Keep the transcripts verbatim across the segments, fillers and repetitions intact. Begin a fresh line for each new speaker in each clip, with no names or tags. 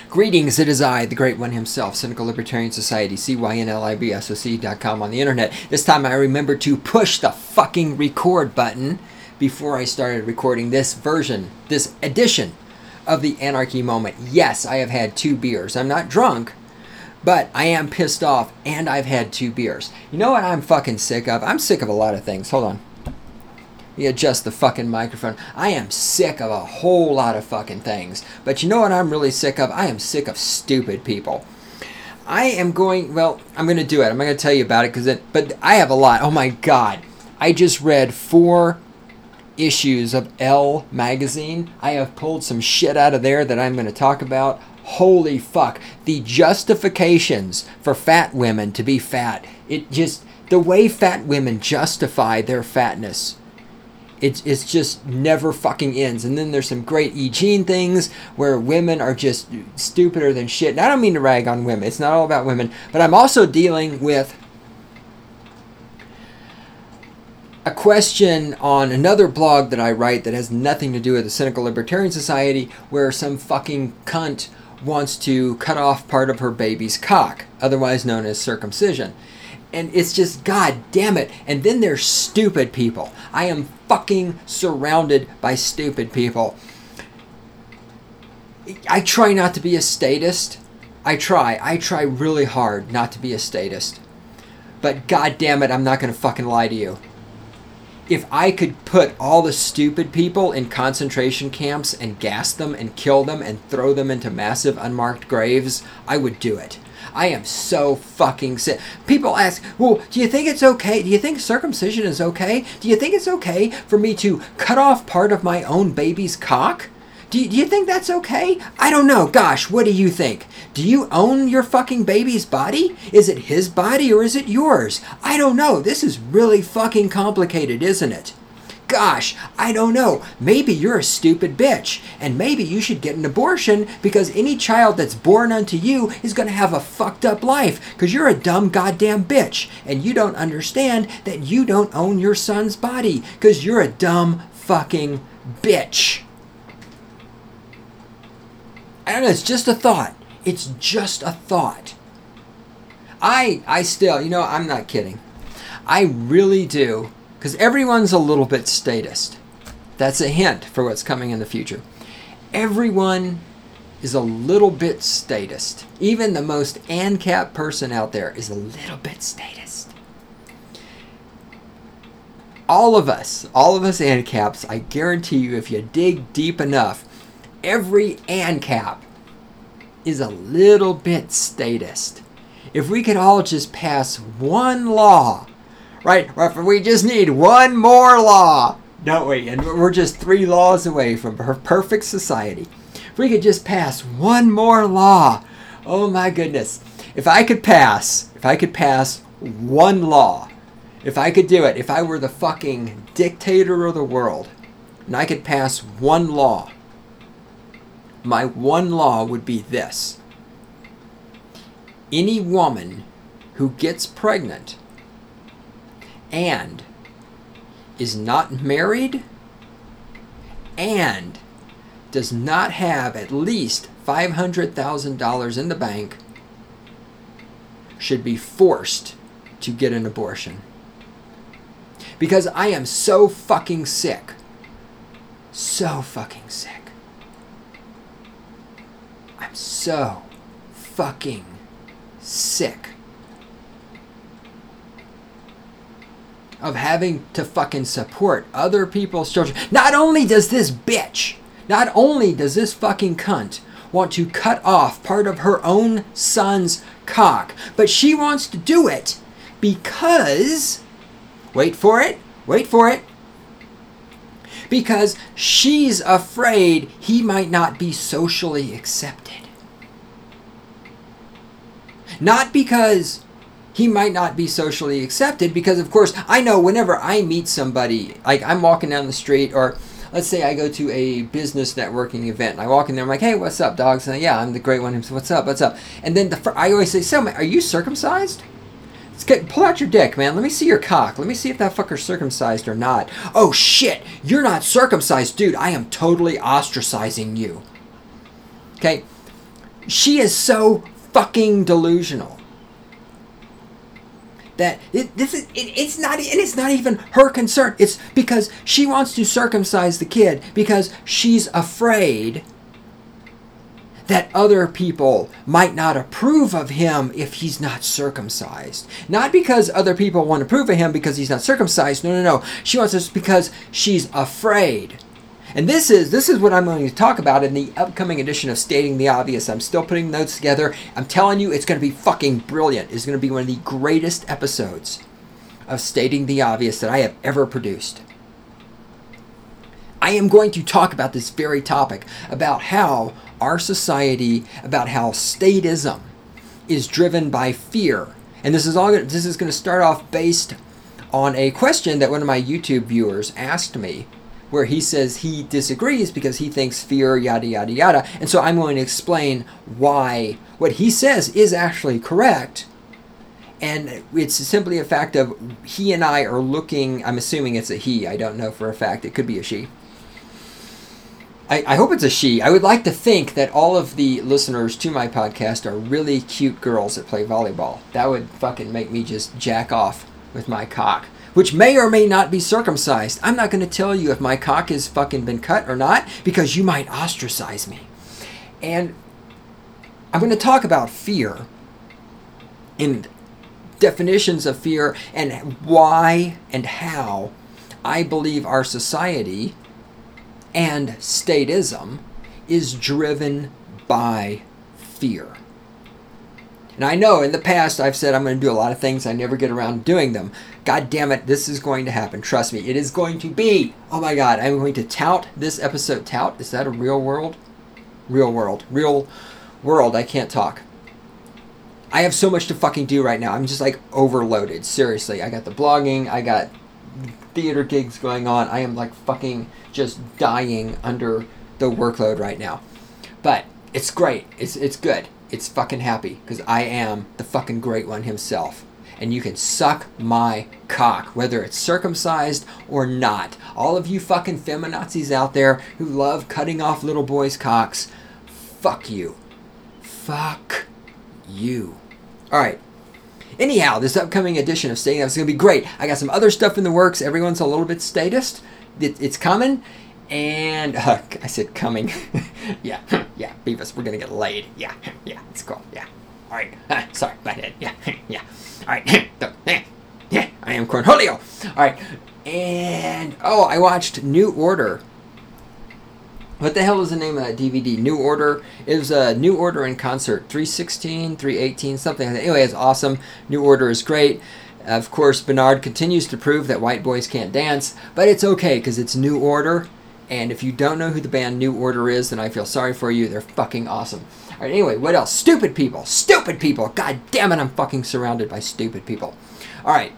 Greetings, it is I, the Great One himself, Cynical Libertarian Society, C Y N L I B S O C dot com on the internet. This time I remembered to push the fucking record button before I started recording this version, this edition of the Anarchy Moment. Yes, I have had two beers. I'm not drunk, but I am pissed off, and I've had two beers. You know what I'm fucking sick of? I'm sick of a lot of things. Hold on. Let me adjust the fucking microphone. I am sick of a whole lot of fucking things. But you know what I'm really sick of? I am sick of stupid people. I am going, well, I'm going to do it. I'm not going to tell you about it, because it, but I have a lot. Oh my God. I just read four issues of Elle magazine. I have pulled some shit out of there that I'm going to talk about. Holy fuck. The justifications for fat women to be fat. It just, the way fat women justify their fatness, It's it's just never fucking ends. And then there's some great E. Jean things where women are just stupider than shit. And I don't mean to rag on women. It's not all about women. But I'm also dealing with a question on another blog that I write that has nothing to do with the Cynical Libertarian Society, where some fucking cunt wants to cut off part of her baby's cock, otherwise known as circumcision. And it's just, God damn it. And then there's stupid people. I am fucking surrounded by stupid people. I try not to be a statist. I try. I try really hard not to be a statist. But God damn it, I'm not going to fucking lie to you. If I could put all the stupid people in concentration camps and gas them and kill them and throw them into massive unmarked graves, I would do it. I am so fucking sick. People ask, well, do you think it's okay? Do you think circumcision is okay? Do you think it's okay for me to cut off part of my own baby's cock? Do you, do you think that's okay? I don't know. Gosh, what do you think? Do you own your fucking baby's body? Is it his body or is it yours? I don't know. This is really fucking complicated, isn't it? Gosh, I don't know. Maybe you're a stupid bitch, and maybe you should get an abortion, because any child that's born unto you is going to have a fucked up life, because you're a dumb goddamn bitch, and you don't understand that you don't own your son's body, because you're a dumb fucking bitch. I don't know, it's just a thought. It's just a thought. I, I still, you know, I'm not kidding. I really do. Because everyone's a little bit statist. That's a hint for what's coming in the future. Everyone is a little bit statist. Even the most ANCAP person out there is a little bit statist. All of us, all of us ANCAPs, I guarantee you, if you dig deep enough, every ANCAP is a little bit statist. If we could all just pass one law, right, or if we just need one more law, don't we? And we're just three laws away from a perfect society. If we could just pass one more law, oh my goodness. If I could pass, if I could pass one law, if I could do it, if I were the fucking dictator of the world, and I could pass one law, my one law would be this. Any woman who gets pregnant and is not married and does not have at least five hundred thousand dollars in the bank should be forced to get an abortion. Because I am so fucking sick. So fucking sick. I'm so fucking sick of having to fucking support other people's children. Not only does this bitch, not only does this fucking cunt want to cut off part of her own son's cock, but she wants to do it because, wait for it, wait for it, because she's afraid he might not be socially accepted. Not because he might not be socially accepted, because of course I know whenever I meet somebody, like I'm walking down the street, or let's say I go to a business networking event and I walk in there, I'm like, hey, what's up, dogs? And yeah, I'm the great one. What's up? What's up? And then the fir- I always say, so, are you circumcised? Let's get, pull out your dick, man. Let me see your cock. Let me see if that fucker's circumcised or not. Oh shit, you're not circumcised, dude. I am totally ostracizing you. Okay. She is so fucking delusional that it, this is it, it's not and it's not even her concern. It's because she wants to circumcise the kid because she's afraid that other people might not approve of him if he's not circumcised. Not because other people want to approve of him because he's not circumcised. No, no, no. She wants this because she's afraid. And this is this is what I'm going to talk about in the upcoming edition of Stating the Obvious. I'm still putting notes together. I'm telling you, it's going to be fucking brilliant. It's going to be one of the greatest episodes of Stating the Obvious that I have ever produced. I am going to talk about this very topic, about how our society, about how statism is driven by fear. And this is all. This is going to start off based on a question that one of my YouTube viewers asked me, where he says he disagrees because he thinks fear, yada, yada, yada. And so I'm going to explain why what he says is actually correct. And it's simply a fact of he and I are looking, I'm assuming it's a he, I don't know for a fact, it could be a she. I, I hope it's a she. I would like to think that all of the listeners to my podcast are really cute girls that play volleyball. That would fucking make me just jack off with my cock, which may or may not be circumcised. I'm not going to tell you if my cock has fucking been cut or not, because you might ostracize me. And I'm going to talk about fear and definitions of fear and why and how I believe our society and statism is driven by fear. And I know in the past I've said I'm going to do a lot of things. I never get around to doing them. God damn it, this is going to happen. Trust me, it is going to be. Oh my God, I'm going to tout this episode. Tout? Is that a real world? Real world. Real world. I can't talk. I have so much to fucking do right now. I'm just like overloaded. Seriously. I got the blogging. I got theater gigs going on. I am like fucking just dying under the workload right now. But it's great. It's it's good. It's fucking happy because I am the fucking great one himself. And you can suck my cock, whether it's circumcised or not. All of you fucking feminazis out there who love cutting off little boys' cocks, fuck you. Fuck you. Alright. Anyhow, this upcoming edition of Stating is going to be great. I got some other stuff in the works. Everyone's a little bit statist. It, it's coming. And, uh, I said coming. yeah, yeah, Beavis, we're going to get laid. Yeah, yeah, it's cool. Yeah. All right. Uh, sorry, my head. Yeah, yeah. All right. Yeah, I am Cornholio. All right. And, oh, I watched New Order. What the hell is the name of that D V D? New Order. It was a New Order in concert. three sixteen, three eighteen, something like that. Anyway, it's awesome. New Order is great. Of course, Bernard continues to prove that white boys can't dance, but it's okay because it's New Order. And if you don't know who the band New Order is, then I feel sorry for you. They're fucking awesome. All right, anyway, what else? Stupid people. Stupid people. God damn it, I'm fucking surrounded by stupid people. All right.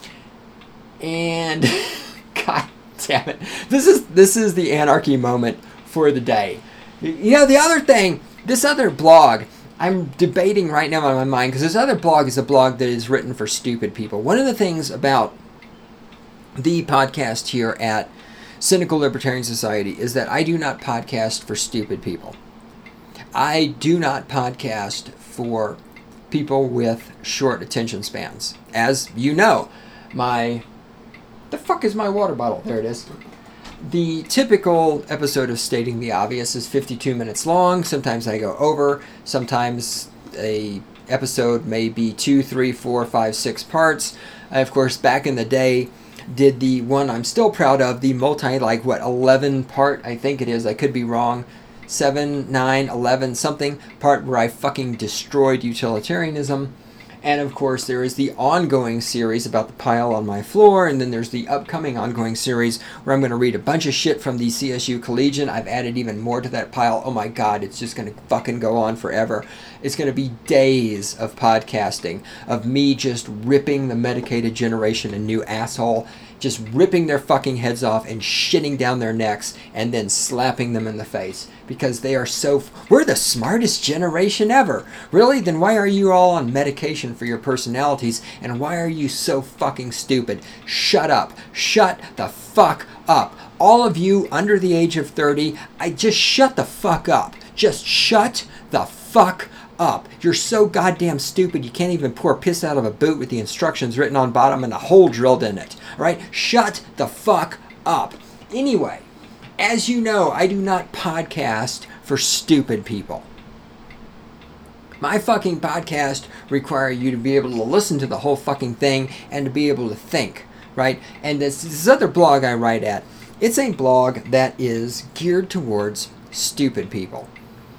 And God damn it. This is this is the anarchy moment for the day. You know, the other thing, this other blog, I'm debating right now in my mind, because this other blog is a blog that is written for stupid people. One of the things about the podcast here at Cynical Libertarian Society is that I do not podcast for stupid people. I do not podcast for people with short attention spans. As you know, my... The fuck is my water bottle? There it is. The typical episode of Stating the Obvious is fifty-two minutes long. Sometimes I go over. Sometimes a episode may be two, three, four, five, six parts. I, of course, back in the day, did the one I'm still proud of, the multi, like, what, eleven part, I think it is, I could be wrong, seven, nine, eleven, something, part where I fucking destroyed utilitarianism. And, of course, there is the ongoing series about the pile on my floor, and then there's the upcoming ongoing series where I'm going to read a bunch of shit from the C S U Collegian. I've added even more to that pile. Oh my God, it's just going to fucking go on forever. It's going to be days of podcasting, of me just ripping the medicated generation a new asshole, just ripping their fucking heads off and shitting down their necks and then slapping them in the face because they are so... F- We're the smartest generation ever. Really? Then why are you all on medication for your personalities, and why are you so fucking stupid? Shut up. Shut the fuck up. All of you under the age of thirty, I just shut the fuck up. Just shut the fuck fuck up. You're so goddamn stupid you can't even pour piss out of a boot with the instructions written on bottom and a hole drilled in it. All right? Shut the fuck up. Anyway, as you know, I do not podcast for stupid people. My fucking podcast require you to be able to listen to the whole fucking thing and to be able to think, right? And this, this other blog I write at, it's a blog that is geared towards stupid people.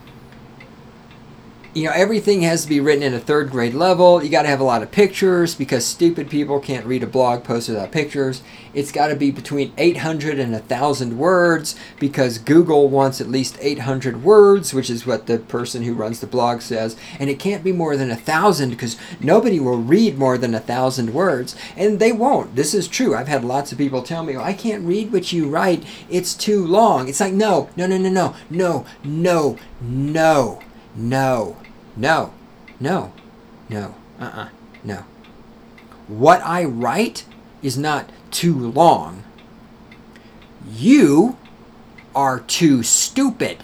You know, everything has to be written at a third grade level. You got to have a lot of pictures because stupid people can't read a blog post without pictures. It's got to be between eight hundred and one thousand words because Google wants at least eight hundred words, which is what the person who runs the blog says. And it can't be more than one thousand because nobody will read more than one thousand words. And they won't. This is true. I've had lots of people tell me, oh, I can't read what you write. It's too long. It's like, no, no, no, no, no, no, no, no. No, no, no, no, uh-uh, no. What I write is not too long. You are too stupid.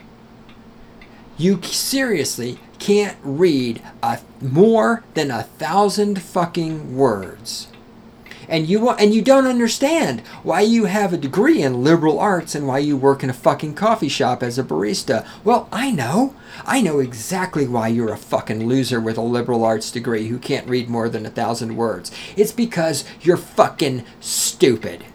You seriously can't read a, more than a thousand fucking words. And you and you don't understand why you have a degree in liberal arts and why you work in a fucking coffee shop as a barista. Well, I know. I know exactly why you're a fucking loser with a liberal arts degree who can't read more than a thousand words. It's because you're fucking stupid.